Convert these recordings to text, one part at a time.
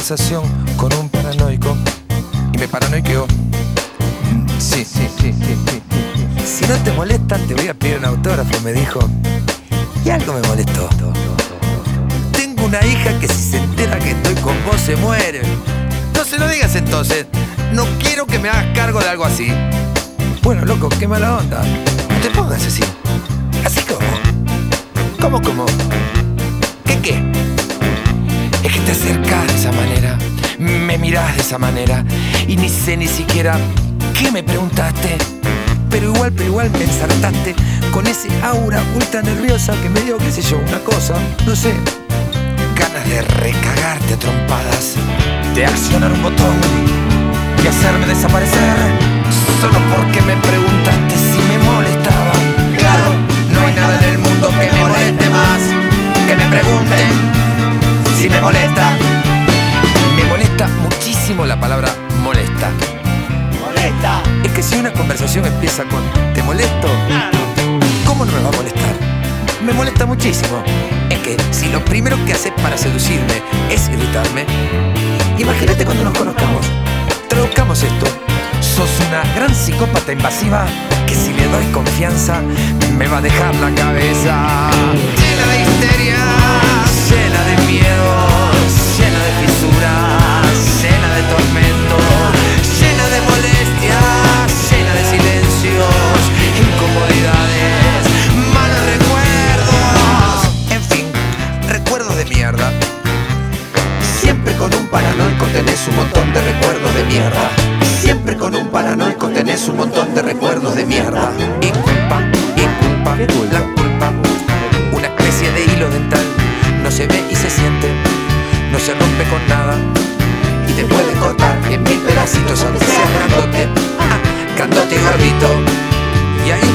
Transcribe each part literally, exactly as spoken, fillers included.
conversación con un paranoico y me paranoiqueó. Sí, sí, sí, sí, sí. Si no te molesta, te voy a pedir un autógrafo, me dijo. Y algo me molestó. Tengo una hija que si se entera que estoy con vos se muere. No se lo digas entonces. No quiero que me hagas cargo de algo así. Bueno, loco, qué mala onda. No te pongas así. ¿Así como? ¿Cómo, cómo? ¿Qué qué? Es que te acercás de esa manera, me mirás de esa manera y ni sé ni siquiera qué me preguntaste. Pero igual, pero igual me ensartaste con ese aura ultra nerviosa que me dio, qué sé yo, una cosa, no sé, ganas de recagarte a trompadas, de accionar un botón y hacerme desaparecer solo porque me preguntaste si me molestaba. Claro, no hay nada en el mundo que me moleste más que me pregunten si me molesta. Me molesta muchísimo la palabra molesta. Molesta. Es que si una conversación empieza con ¿te molesto? Claro. ¿Cómo no me va a molestar? Me molesta muchísimo. Es que si lo primero que haces para seducirme es irritarme, imagínate cuando nos conozcamos. Traduzcamos esto. Sos una gran psicópata invasiva que si le doy confianza me va a dejar la cabeza llena de histeria, llena de miedo, llena de fisuras, llena de tormento, llena de molestias, llena de silencios, incomodidades, malos recuerdos. En fin, recuerdos de mierda. Siempre con un paranoico tenés un montón de recuerdos de mierda. Siempre con un paranoico tenés un montón de recuerdos de mierda. Y culpa, y culpa, la culpa, una especie de hilo dental. No se ve y se siente, no se rompe con nada y te puede cortar en mil pedacitos aunque seas grandote, ah, grandote y gordito. Y ahí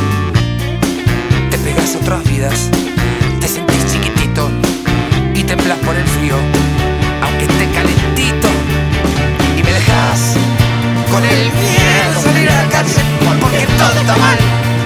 te pegas a otras vidas, te sentís chiquitito y temblás por el frío, aunque esté calentito. Y me dejas con el miedo de salir a la calle porque todo está mal.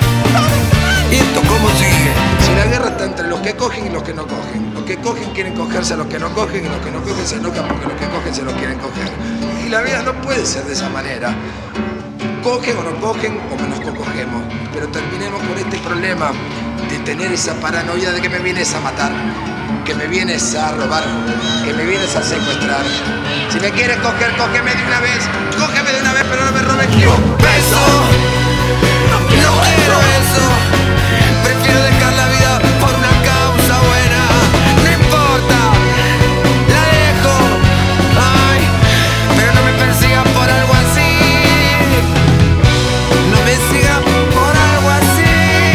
¿Y esto cómo sigue? Si la guerra está entre los que cogen y los que no cogen. Los que cogen quieren cogerse a los que no cogen y los que no cogen se enojan porque los que cogen se los quieren coger. Y la vida no puede ser de esa manera. Cogen o no cogen o nos cogemos. Pero terminemos con este problema de tener esa paranoia de que me vienes a matar, que me vienes a robar, que me vienes a secuestrar. Si me quieres coger, cógeme de una vez. Cógeme de una vez, pero no me robes ni un peso. No quiero eso. Prefiero dejar la vida por una causa buena. No importa, la dejo. Ay, pero no me persigan por algo así. No me sigan por algo así.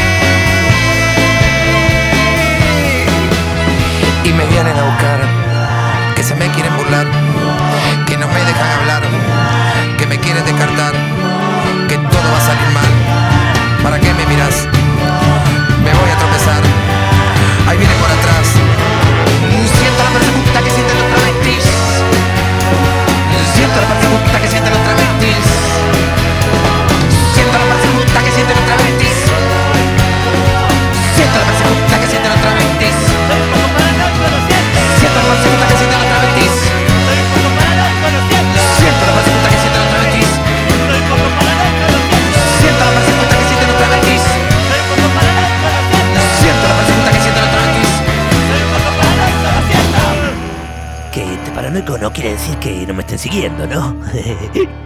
Y me vienen a buscar, que se me quieren burlar, que no me dejan hablar, que me quieren descartar, que todo va a salir mal. ¿Para qué me miras? Me voy a tropezar. Ahí viene por atrás. Siento la persecuta que sienten los travestis. Siento la persecuta que sienten los travestis. Siento la persecuta que sienten los travestis. Siento la persecuta que sienten los travestis. Siento la persecuta que sienten los travestis. Siento la persecuta que sienten los travestis. Siento la persecuta que sienten los travestis. Siento la persecuta que sienten los travestis. Que este paranoico no quiere decir que no me estén siguiendo, ¿no?